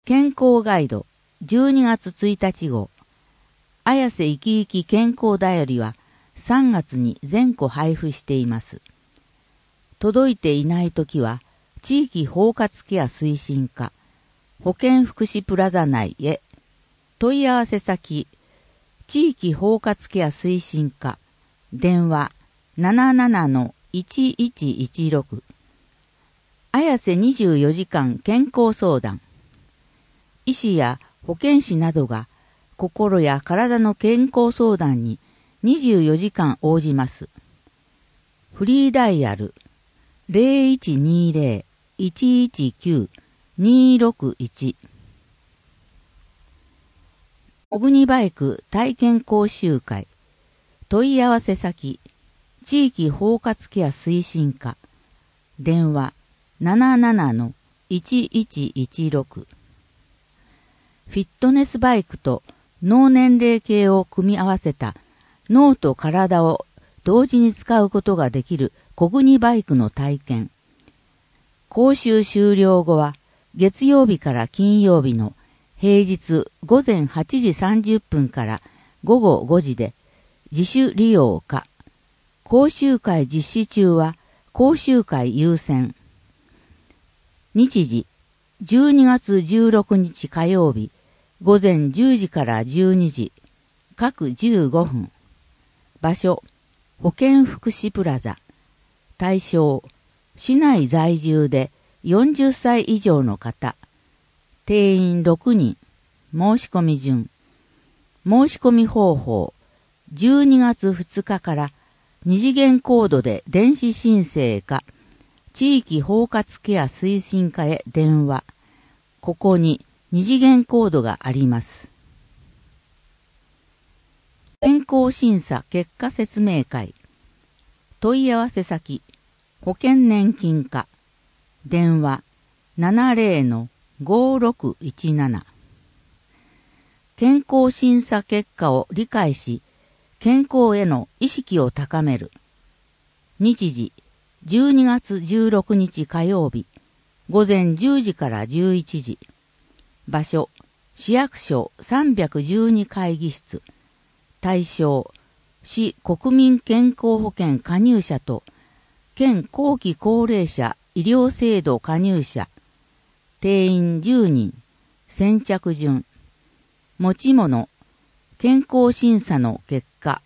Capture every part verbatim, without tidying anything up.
健康ガイドじゅうにがつついたち号綾瀬いきいき健康だよりはさんがつに全個配布しています。届いていないときは地域包括ケア推進課保健福祉プラザ内へ問い合わせ先地域包括ケア推進課電話 ななななのいちいちいちろく 綾瀬にじゅうよじかん健康相談医師や保健師などが心や体の健康相談ににじゅうよじかん応じます。フリーダイヤル ゼロいちにゼロ いちいちきゅう にろくいち 小国バイク体験講習会問い合わせ先地域包括ケア推進課電話 ななななのいちいちいちろく フィットネスバイクと脳年齢計を組み合わせた脳と体を同時に使うことができる小国バイクの体験。講習終了後は月曜日から金曜日の平日午前はちじさんじゅっぷんから午後ごじで自主利用か。講習会実施中は講習会優先。日時じゅうにがつじゅうろくにち火曜日午前じゅうじからじゅうにじ各じゅうごふん。場所保健福祉プラザ対象市内在住でよんじゅっさい以上の方定員ろくにん申し込み順申し込み方法じゅうにがつふつかから二次元コードで電子申請か地域包括ケア推進課へ電話ここに二次元コードがあります。健康審査結果説明会問い合わせ先保険年金課電話 ななゼロのごろくいちなな 健康審査結果を理解し健康への意識を高める日時じゅうにがつじゅうろくにち火曜日午前じゅうじからじゅういちじ場所市役所さんびゃくじゅうに会議室対象市国民健康保険加入者と県後期高齢者医療制度加入者定員じゅうにん先着順持ち物健康審査の結果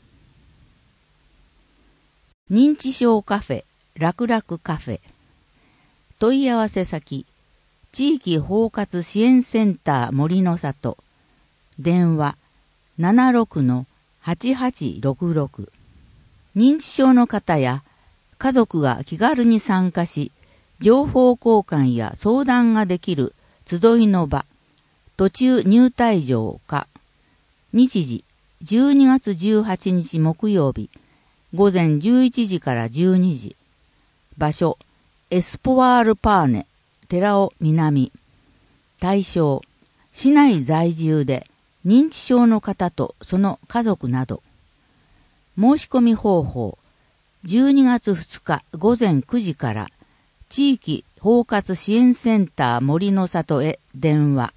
認知症カフェ楽々カフェ問い合わせ先地域包括支援センター森の里電話 ななろくのはちはちろくろく 認知症の方や家族が気軽に参加し情報交換や相談ができる集いの場途中入退場か日時じゅうにがつじゅうはちにち木曜日午前じゅういちじからじゅうにじ場所エスポワールパーネ寺尾南対象市内在住で認知症の方とその家族など申し込み方法じゅうにがつふつか午前くじから地域包括支援センター森の里へ電話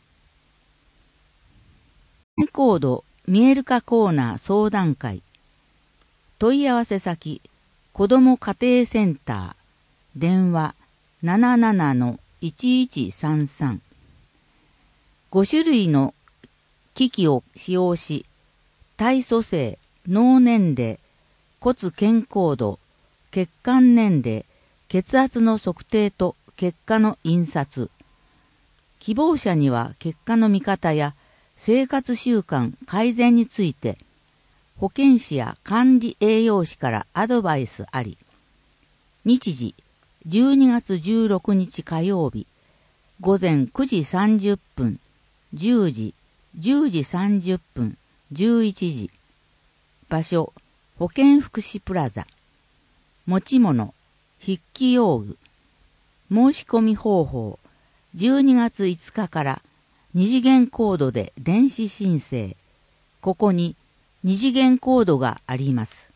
コード見える化コーナー相談会問い合わせ先子ども家庭センター電話 ななななのいちいちさんさん ご種類の機器を使用し体組成脳年齢骨健康度血管年齢血圧の測定と結果の印刷希望者には結果の見方や生活習慣改善について保健師や管理栄養士からアドバイスあり日時じゅうにがつじゅうろくにち火曜日午前くじさんじゅっぷんじゅうじじゅうじさんじゅっぷんじゅういちじ場所保健福祉プラザ持ち物筆記用具申し込み方法じゅうにがついつかから二次元コードで電子申請ここに二次元コードがあります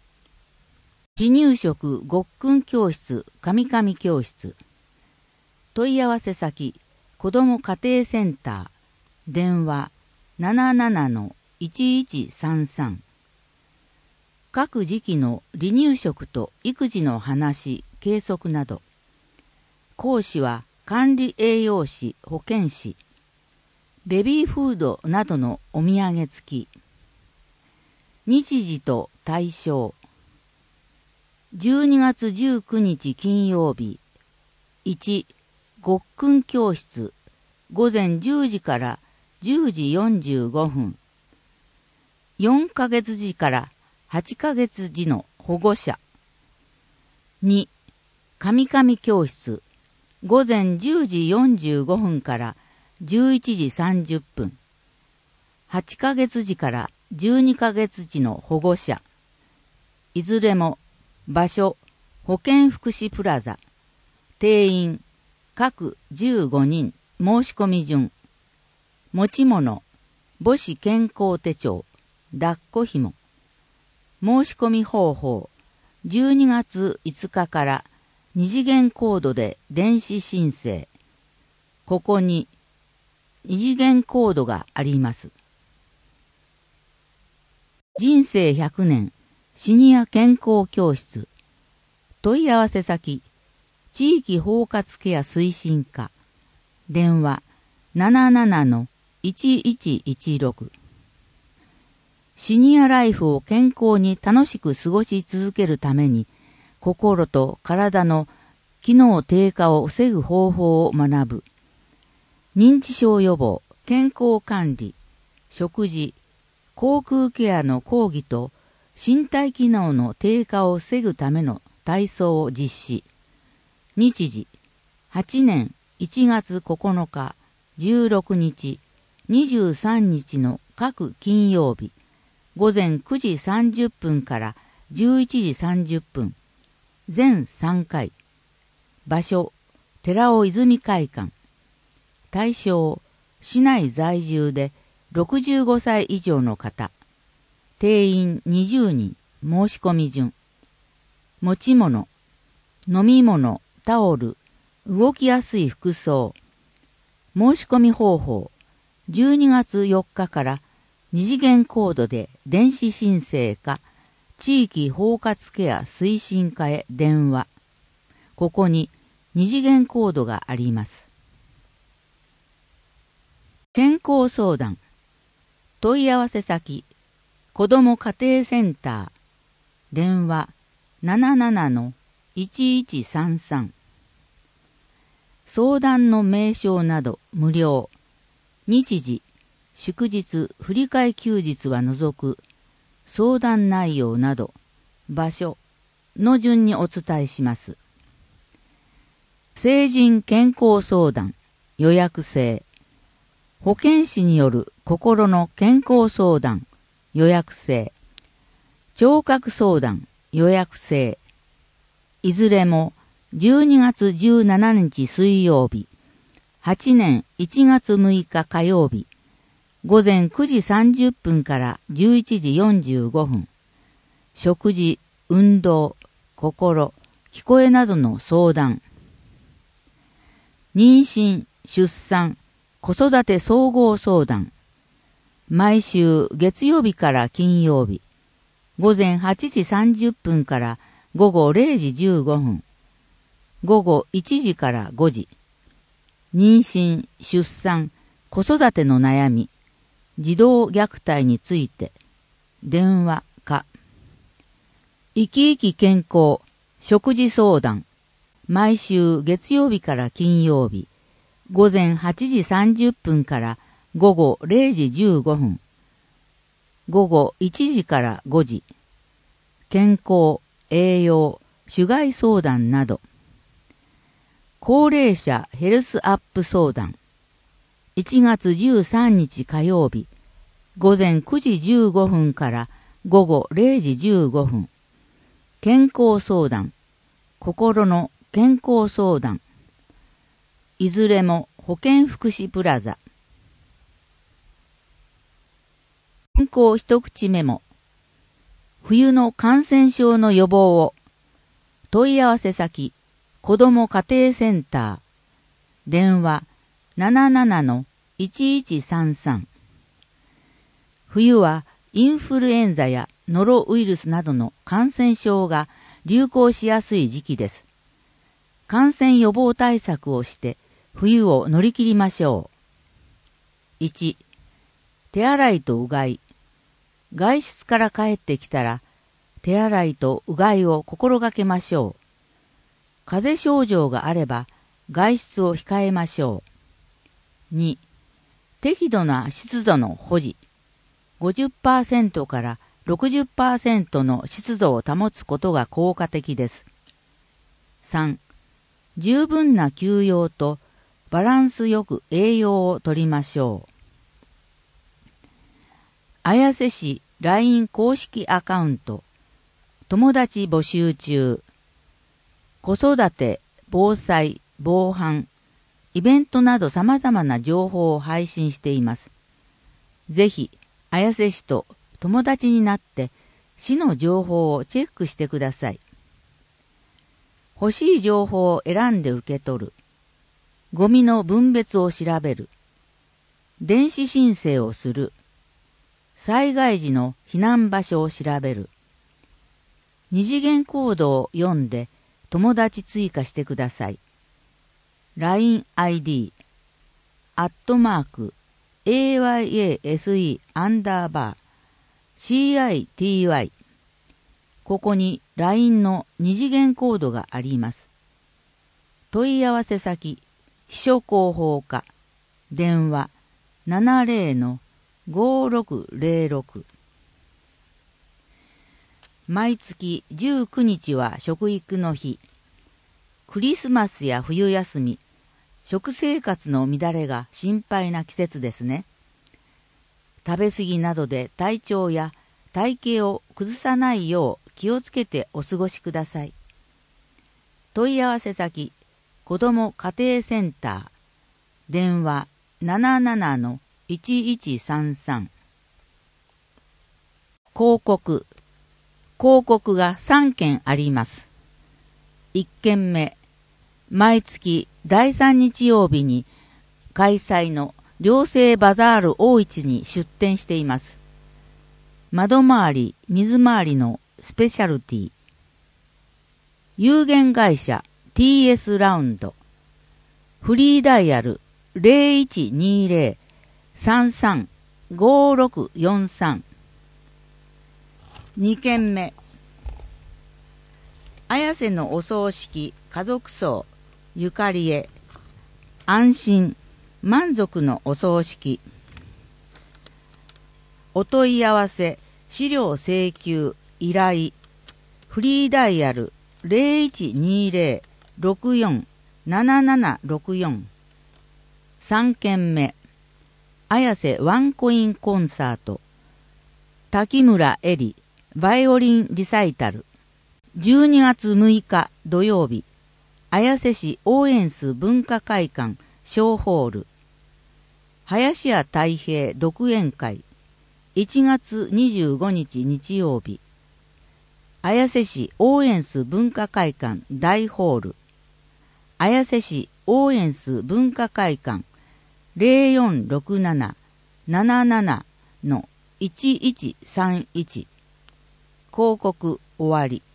離乳食ごっくん教室神々教室問い合わせ先、子ども家庭センター、電話 ななななのいちいちさんさん。各時期の離乳食と育児の話、計測など。講師は管理栄養士、保健師、ベビーフードなどのお土産付き。日時と対象。じゅうにがつじゅうくにち金曜日。いち、ごっくん教室、ごぜんじゅうじからじゅうじよんじゅうごふん。よんかげつじからはちかげつじの保護者。に、かみかみ教室、ごぜんじゅうじよんじゅうごふんからじゅういちじさんじゅっぷん。はちかげつじからじゅうにかげつじの保護者。いずれも場所、保健福祉プラザ。定員、各じゅうごにん、申し込み順。持ち物、母子健康手帳、抱っこひも。申し込み方法、じゅうにがついつかから二次元コードで電子申請。ここに二次元コードがあります。人生ひゃくねんシニア健康教室。問い合わせ先、地域包括ケア推進課。電話 ななななのいちいちいちろく。シニアライフを健康に楽しく過ごし続けるために、心と体の機能低下を防ぐ方法を学ぶ。認知症予防、健康管理、食事、口腔ケアの講義と身体機能の低下を防ぐための体操を実施。日時、はちねんいちがつここのか、じゅうろくにち、にじゅうさんにちの各金曜日、ごぜんくじさんじゅっぷんからじゅういちじさんじゅっぷん。全さんかい。場所、寺尾泉会館。対象、市内在住でろくじゅうごさい以上の方。定員にじゅうにん、申し込み順。持ち物、飲み物、タオル、動きやすい服装。申し込み方法、じゅうにがつよっかから二次元コードで電子申請か、地域包括ケア推進課へ電話。ここに二次元コードがあります。健康相談。問い合わせ先、子ども家庭センター。電話 ななななのいちいちさんさん。相談の名称など無料。日時、祝日、振り替え休日は除く。相談内容など、場所の順にお伝えします。成人健康相談、予約制。保健師による心の健康相談、予約制。聴覚相談、予約制。いずれもじゅうにがつじゅうしちにち水曜日、はちねんいちがつむいか火曜日、ごぜんくじさんじゅっぷんからじゅういちじよんじゅうごふん。食事、運動、心、聞こえなどの相談。妊娠、出産、子育て総合相談。毎週月曜日から金曜日、ごぜんはちじさんじゅっぷんからごごれいじじゅうごふん、ごごいちじからごじ。妊娠、出産、子育ての悩み、児童虐待について、電話か。生き生き健康、食事相談。毎週月曜日から金曜日、ごぜんはちじさんじゅっぷんからごごれいじじゅうごふん、ごごいちじからごじ。健康、栄養、種害相談など。高齢者ヘルスアップ相談。いちがつじゅうさんにち火曜日、ごぜんくじじゅうごふんからごごれいじじゅうごふん。健康相談、心の健康相談。いずれも保健福祉プラザ。健康一口メモ。冬の感染症の予防を。問い合わせ先、子ども家庭センター。 電話 ななななのいちいちさんさん。冬はインフルエンザやノロウイルスなどの感染症が流行しやすい時期です。感染予防対策をして冬を乗り切りましょう。いち. 手洗いとうがい。外出から帰ってきたら手洗いとうがいを心がけましょう。風邪症状があれば外出を控えましょう。に. 適度な湿度の保持。ごじゅっパーセント から ろくじゅっパーセント の湿度を保つことが効果的です。さん. 十分な休養とバランスよく栄養をとりましょう。綾瀬市 ライン 公式アカウント、友達募集中。子育て、防災、防犯、イベントなど様々な情報を配信しています。ぜひ、綾瀬市と友達になって市の情報をチェックしてください。欲しい情報を選んで受け取る。ゴミの分別を調べる。電子申請をする。災害時の避難場所を調べる。二次元コードを読んで友達追加してください。ライン アイディー、アットマーク、エーワイエーエスイー アンダーバー、シーアイティーワイ。ここに ライン の二次元コードがあります。問い合わせ先、秘書広報課、電話 ななゼロのごろくゼロろく。毎月じゅうくにちは食育の日。クリスマスや冬休み、食生活の乱れが心配な季節ですね。食べ過ぎなどで体調や体型を崩さないよう気をつけてお過ごしください。問い合わせ先、子ども家庭センター、電話 ななななのいちいちさんさん。広告。広告がさんけんあります。いっけんめ、毎月だいさん日曜日に開催の寮生バザール大市に出店しています。窓回り、水回りのスペシャルティ。有限会社 ティーエス ラウンド。フリーダイヤル ゼロいちにゼロ さんさん ごろくよんさん。にけんめ、綾瀬のお葬式家族葬ゆかりへ安心満足のお葬式。お問い合わせ資料請求依頼フリーダイヤル ゼロいちにゼロ ろくよん ななななろくよん。さんけんめ、綾瀬ワンコインコンサート滝村恵里バイオリンリサイタル。じゅうにがつむいか土曜日、綾瀬市応援数文化会館小ホール。林家太平独演会いちがつにじゅうごにち日曜日、綾瀬市応援数文化会館大ホール。綾瀬市応援数文化会館 ゼロよんろくなな ななななのいちいちさんいち。広告終わり。